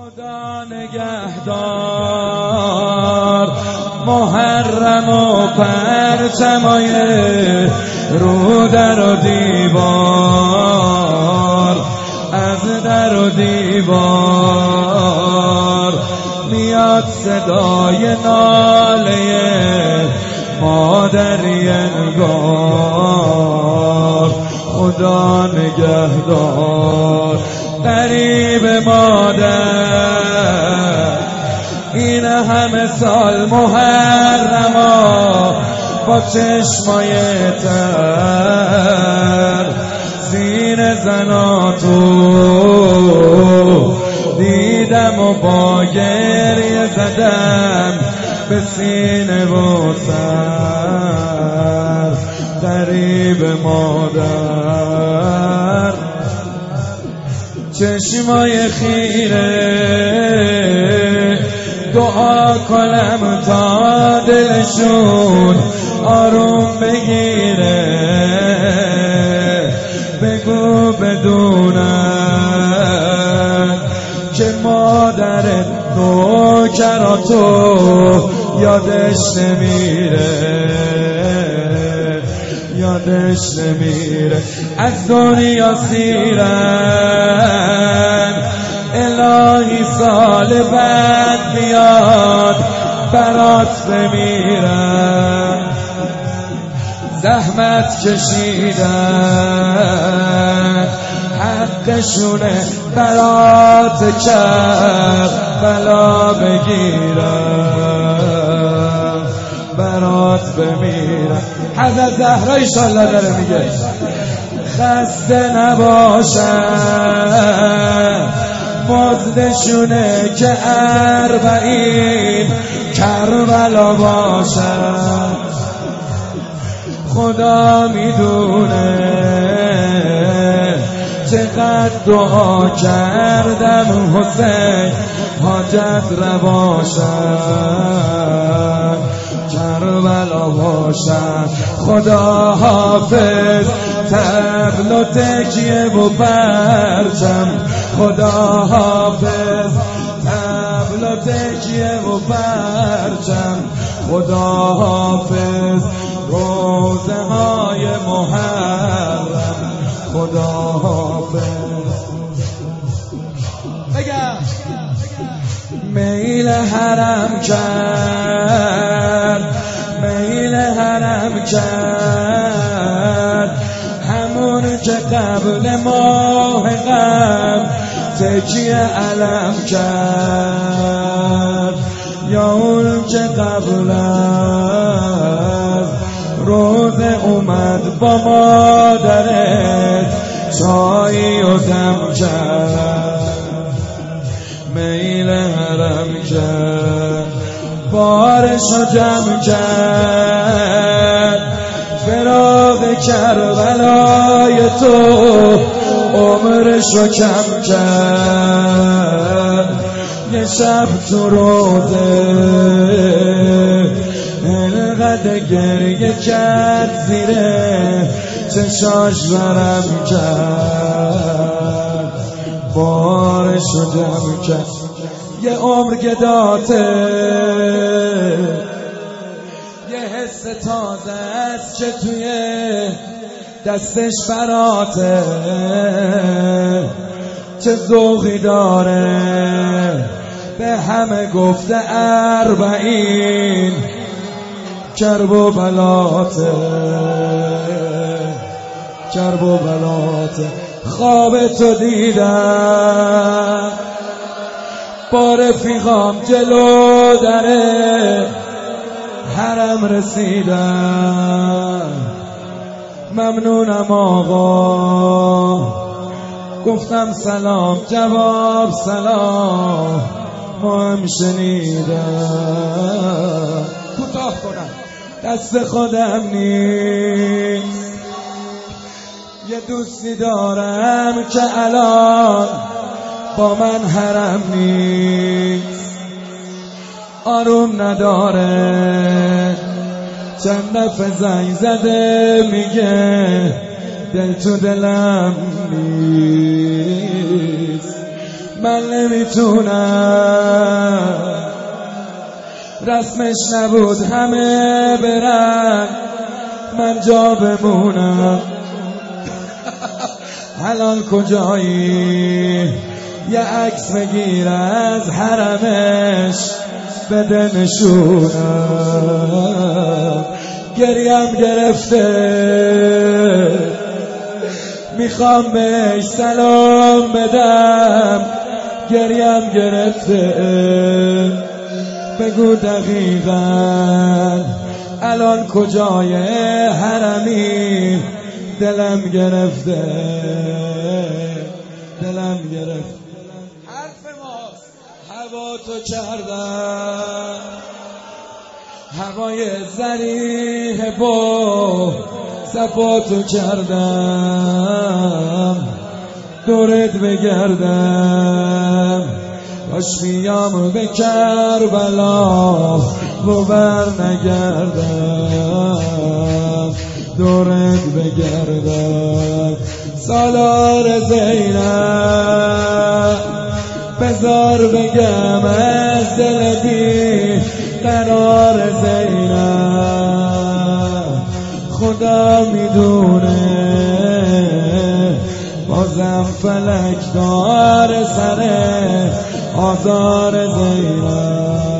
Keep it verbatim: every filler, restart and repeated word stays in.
خدا نگهدار محرم و پرچمای رو در و دیوار، از در و دیوار میاد صدای ناله مادری انگار. خدا نگهدار غریب مادر، این همه سال محرما با چشمای تر زین زناتو دیدم و با گریه زدم به سینه و سر. غریب مادر چشمای خیره دعا کنم تا دلشون آروم بگیره. بگو بدونن که مادر نوکراتو یادش نمیره، یادش نمیره. از دنیا سیرن الهی سال بعد بیاد برات بمیرن. زحمت کشیدن حقشونه برات کربلا بگیرن، برات بمیرن. حضرت زهرا ایشالله داره میگه خسته نباشن مزدشونه که اربعین کربلا باشن. خدا میدونه چقدر دعا کردم حسین حاجت رواشن کربلا باشن. خدا حافظ طبل و تکیه و پرچم، خدا حافظ طبل و تکیه و پرچم، خدا حافظ روزه های محرم، خدا حافظ. بگم میل حرم کرد، میل حرم کرد همون که قبل ماه غم تکیه علم کرد، یا اون که قبل از روزه اومد با مادرت چایی و دم کرد. میل حرم کرد بارشو جمع کرد، فراق کربلای تو عمرشو کم کرد. یه شب تو روزه انقدر گریه کرد زیره چشاش ورم کرد، بارشو جمع کرد. یه عمر گداته یه حس تازه است که توی دستش براته، چه ذوقی داره به همه گفته اربعین کرب و بلاته، کرب و بلاته. خواب تو دیدم با رفیقام جلو دره حرم رسیدم. ممنونم آقا، گفتم سلام جواب سلام، ما هم شنیدم. کوتاه کنم دست خودم نیست، یه دوستی دارم که الان با من حرم نیست، آروم نداره. چند دفعه زنگ زده میگه دل تو دلم نیست. من نمیتونم، رسمش نبود همه برن من جا بمونم. الان کجایی؟ یه عکس بگیر از حرمش بده نشونم. گریم گرفته میخوام بهش سلام بدم، گریم گرفته بگو دقیقاً الان کجای حرمی؟ دلم گرفته دلم گرفته. حرف ماست هوا تو کردم، هوای زریح با صفا تو کردم، دورت بگردم باش بیام به کربلا و بر نگردم، دورت بگردم. سالار زینب بذار بگم از دل بی قرار زینب، خدا میدونه بازم فلک دار سر آزار زینب.